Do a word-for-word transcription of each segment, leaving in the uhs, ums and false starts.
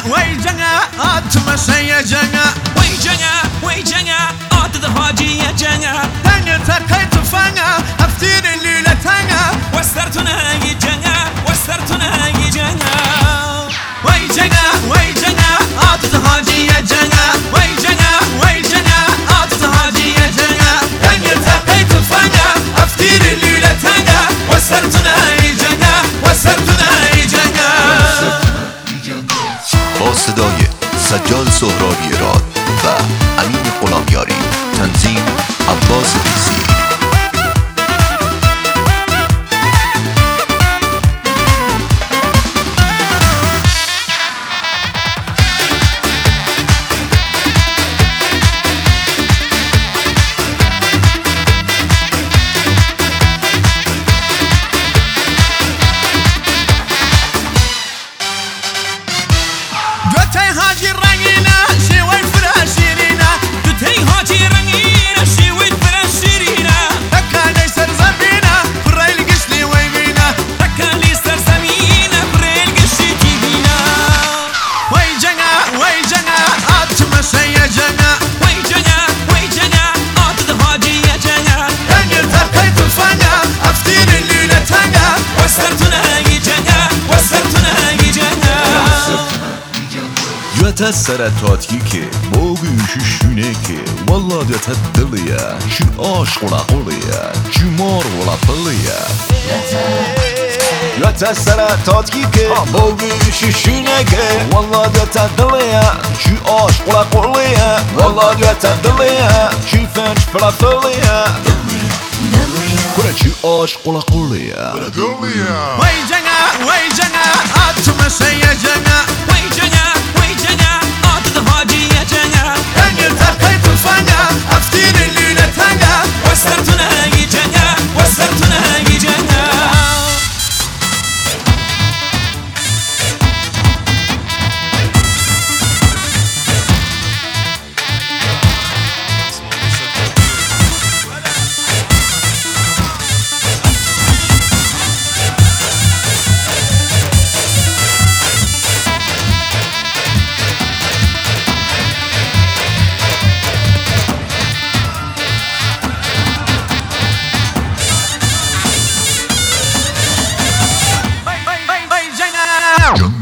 وي جنga اتمشى يا جنga وي جنga وي جنga عطد هاجي يا جنga تاني تقيت فانا افتير الليلة تانا وسترتنا يا جنga وسترتنا يا جنga وي جنga وي جنga عطد هاجي يا جنga وي جنga وي جنga عطد هاجي يا جنga تاني تقيت فانا افتير الليلة تانا وسترتنا يا جنga وسترتنا يا جنga با صدای سجاد سهرابی راد و امین غلامیاری، تنظیم عباس دیزی. هاجي رنگینا شوی فراشیرینا دوتای هاجی رنگینا شوی فراشیرینا تکانی سر زمینه برای القشلی وی بینا تکانی سر زمینه برای القشتی بینا وی جنga وی جنga اتمشى يا جنga وی جنga وی جنga عطد هاجي يا جنga تاني تقيت فانا افتير الليلة تانا وسترتنا يا جنga وسترتنا يا جنga Göte seratatkı ki, boğuşu şüne ki, valla göte dılıya, şu aşk ola oluya, cumar ola pılıya. Göte seratatkı ki, boğuşu şüne ki, valla göte dılıya, şu aşk ola oluya, valla göte dılıya, şu fenç fela fılıya. Kure şu aşk ola oluya. وي جنga وي جنga اتمشى يا جنga وي جنga وي جنga عطد هاجي يا جنga تاني تقيت فانا افتير الليلة تانا وسترتنا يا جنga وسترتنا يا جنga وي جنga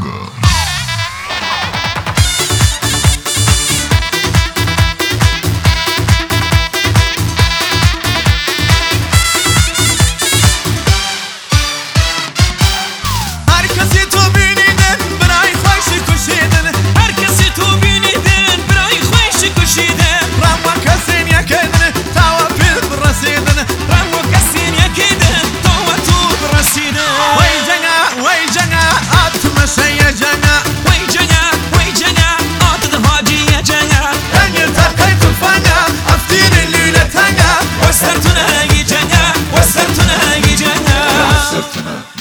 هرکسی تو بینیدن برای خوشی کشیدن هرکسی تو بینیدن برای خویش کشیدن رام کسین یکیدن تاوا پیر برسیدن رام و کسین یکیدن تو و تو برسیدن وی جنga وی جنga اتمشى يا جنga وی جنga وی جنga عطد هاجي يا جنga تاني تقيت فانا افتير الليلة تانا وسترتنا يا جنga وسترتنا يا جنga